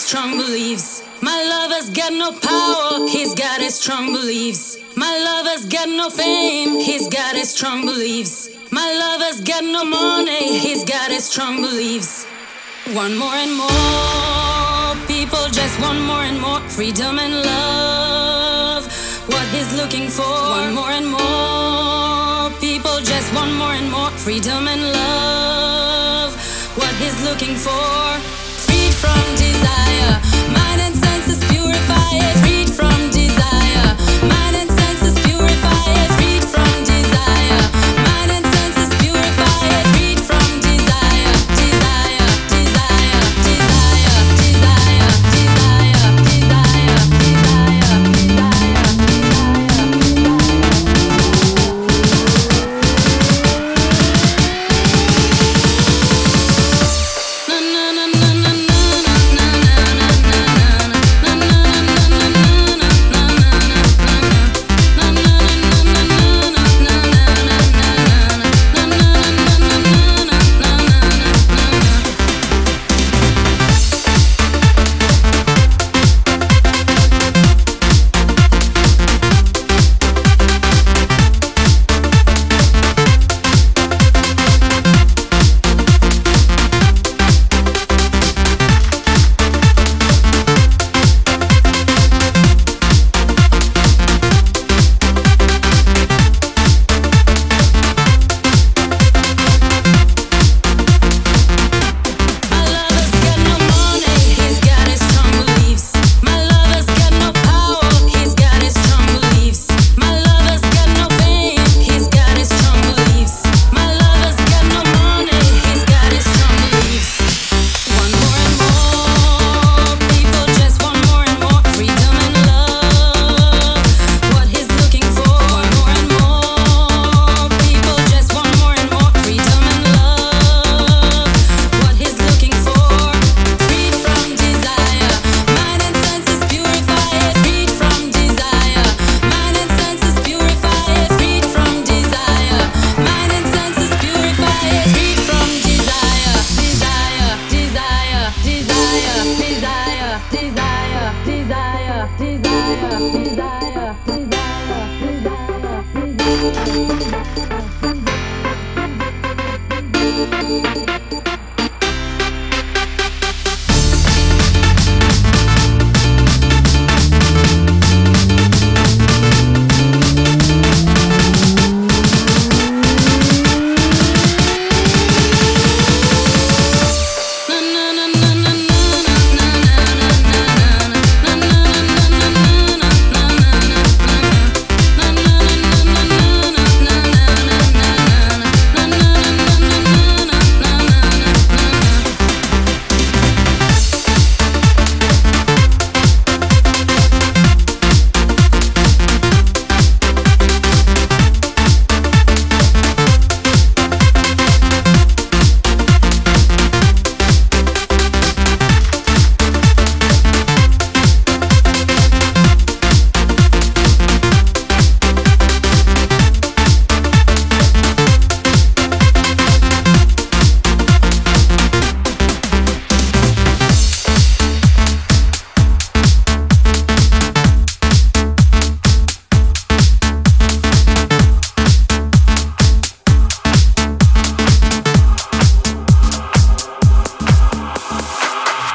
strong beliefs. My lover's got no power, he's got his strong beliefs. My lover's got no fame, he's got his strong beliefs. My lover's got no money, he's got his strong beliefs. Want more and more, people just want more and more freedom and love. What he's looking for, want more and more, people just want more and more freedom and love. What he's looking for, freed from disease.